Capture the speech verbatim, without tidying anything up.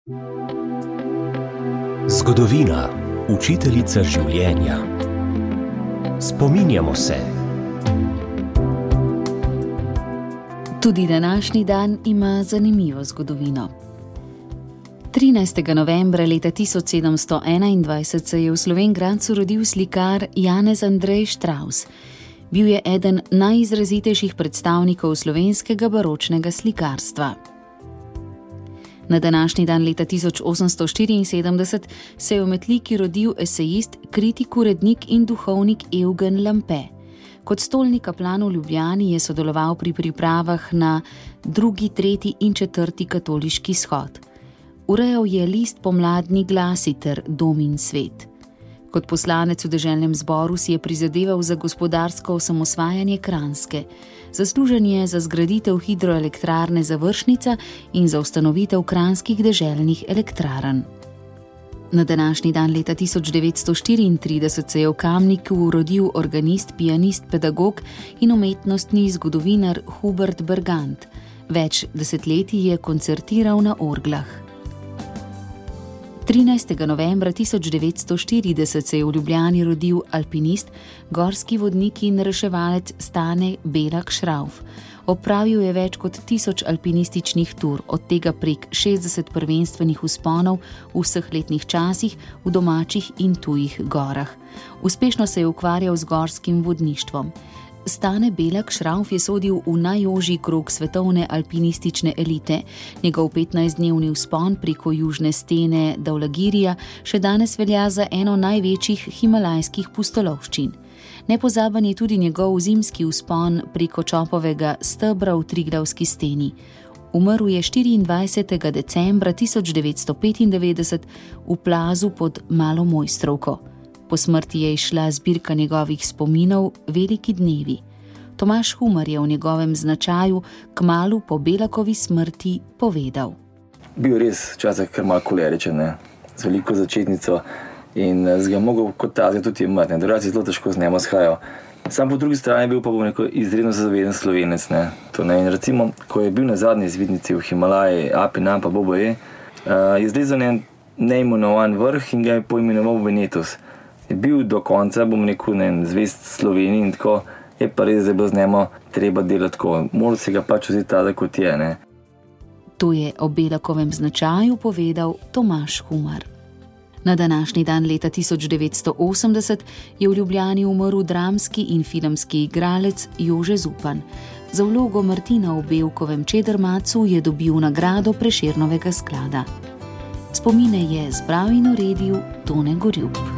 Zgodovina, učiteljica življenja. Spominjamo se. Tudi današnji dan ima zanimivo zgodovino. trinajstega novembra leta tisoč sedemsto enaindvajset se je v Slovenj Gradcu rodil slikar Janez Andrej Štravs. Bil je eden najizrazitejših predstavnikov slovenskega baročnega slikarstva. Na današnji dan leta tisoč osemsto štiriinsedemdeset se je v Metliki rodil esejist, kritik, urednik in duhovnik Evgen Lampe. Kot stolni kaplan v Ljubljani je sodeloval pri pripravah na drugi, tretji in četrti katoliški shod. Urejal je list Pomladni glasi ter Dom in svet. Kot poslanec v deželnem zboru si je prizadeval za gospodarsko osamosvajanje Kranjske. Zaslužen je za zgraditev hidroelektrarne Završnica in za ustanovitev kranjskih deželnih elektrarn. Na današnji dan leta tisoč devetsto štiriintrideset se je v Kamniku rodil organist, pianist, pedagog in umetnostni zgodovinar Hubert Bergant. Več desetletij je koncertiral na orglah. trinajstega novembra tisoč devetsto štirideset se je v Ljubljani rodil alpinist, gorski vodnik in reševalec Stane Belak Šravf. Opravil je več kot tisoč alpinističnih tur, od tega prek šestdeset prvenstvenih vzponov v vseh letnih časih v domačih in tujih gorah. Uspešno se je ukvarjal z gorskim vodništvom. Stane Belak Šravf je sodil v najožji krog svetovne alpinistične elite. Njegov petnajstdnevni vzpon preko južne stene Daulagirija še danes velja za eno največjih himalajskih pustolovščin. Nepozaben je tudi njegov zimski vzpon preko Čopovega stebra v Triglavski steni. Umrl je štiriindvajsetega decembra tisoč devetsto petindevetdeset v plazu pod Malo Mojstrovko. Po smrti je izšla zbirka njegovih spominov Veliki dnevi. Tomaž Humar je v njegovem značaju kmalu po Belakovi smrti povedal. Bil res včasih kar malo koleričen, ne? Z veliko začetnico in z ga mogel kot tazga tudi imati. Drugače zelo težko z njemu shajal. Sam po drugi strani bil pa bom neko izredno zaveden Slovenec. Ne? To, ne? In recimo, ko je bil na zadnji izvidnici v Himalaji, Api, Nam pa Boboje, uh, je zdaj za ne neimenovan vrh in ga je poimenoval Venetus. Je bil do konca, bom rekel, ne, zvest Sloveniji in tako, je pa res, da bo z njemu treba delati tako. Moral si ga pač vzeti tada, kot je. Ne. To je o Belakovem značaju povedal Tomaž Humar. Na današnji dan leta tisoč devetsto osemdeset je v Ljubljani umrl dramski in filmski igralec Jože Zupan. Za vlogo Martina v Bevkovem Čedermacu je dobil nagrado Prešernovega sklada. Spomine je zbral in uredil Tone Gorjup.